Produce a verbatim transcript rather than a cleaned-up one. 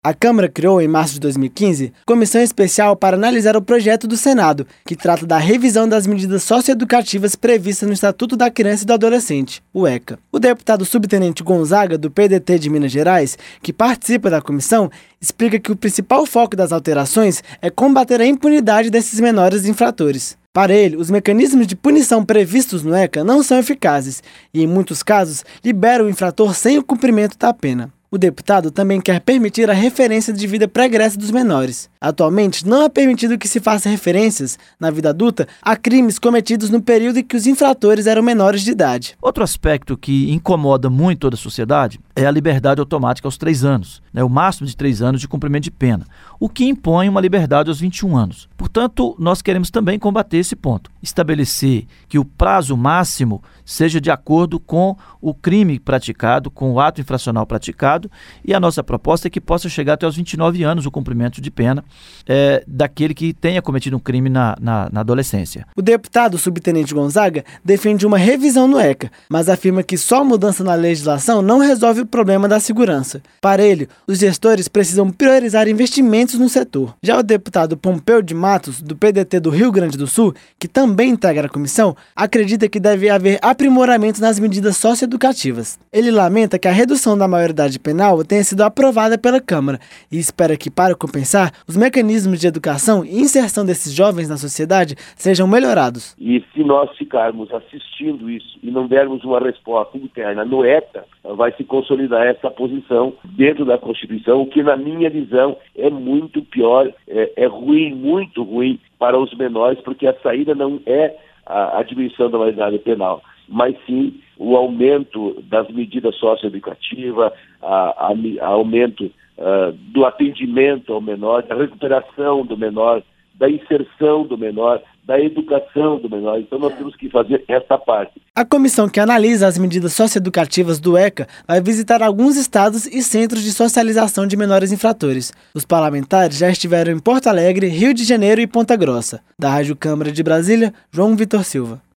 A Câmara criou, em março de dois mil e quinze, comissão especial para analisar o projeto do Senado, que trata da revisão das medidas socioeducativas previstas no Estatuto da Criança e do Adolescente, o ECA. O deputado subtenente Gonzaga, do P D T de Minas Gerais, que participa da comissão, explica que o principal foco das alterações é combater a impunidade desses menores infratores. Para ele, os mecanismos de punição previstos no ECA não são eficazes e, em muitos casos, liberam o infrator sem o cumprimento da pena. O deputado também quer permitir a referência de vida pregressa dos menores. Atualmente, não é permitido que se faça referências, na vida adulta, a crimes cometidos no período em que os infratores eram menores de idade. Outro aspecto que incomoda muito toda a sociedade é a liberdade automática aos três anos, né, o máximo de três anos de cumprimento de pena, o que impõe uma liberdade aos vinte e um anos. Portanto, nós queremos também combater esse ponto, estabelecer que o prazo máximo seja de acordo com o crime praticado, com o ato infracional praticado, e a nossa proposta é que possa chegar até os vinte e nove anos o cumprimento de pena é, daquele que tenha cometido um crime na, na, na adolescência. O deputado subtenente Gonzaga defende uma revisão no ECA, mas afirma que só a mudança na legislação não resolve o problema da segurança. Para ele, os gestores precisam priorizar investimentos no setor. Já o deputado Pompeu de Matos, do P D T do Rio Grande do Sul, que também integra a comissão, acredita que deve haver aprimoramento nas medidas socioeducativas. Ele lamenta que a redução da maioridade penal tenha sido aprovada pela Câmara e espera que, para compensar, os mecanismos de educação e inserção desses jovens na sociedade sejam melhorados. E se nós ficarmos assistindo isso e não dermos uma resposta interna no ECA, vai se consolidar essa posição dentro da Constituição, o que, na minha visão, é muito pior, é, é ruim, muito ruim para os menores, porque a saída não é a, a diminuição da maioridade penal, mas sim o aumento das medidas socioeducativas, a, a, a aumento uh, do atendimento ao menor, da recuperação do menor, da inserção do menor, da educação do menor. Então nós temos que fazer essa parte. A comissão que analisa as medidas socioeducativas do ECA vai visitar alguns estados e centros de socialização de menores infratores. Os parlamentares já estiveram em Porto Alegre, Rio de Janeiro e Ponta Grossa. Da Rádio Câmara de Brasília, João Vitor Silva.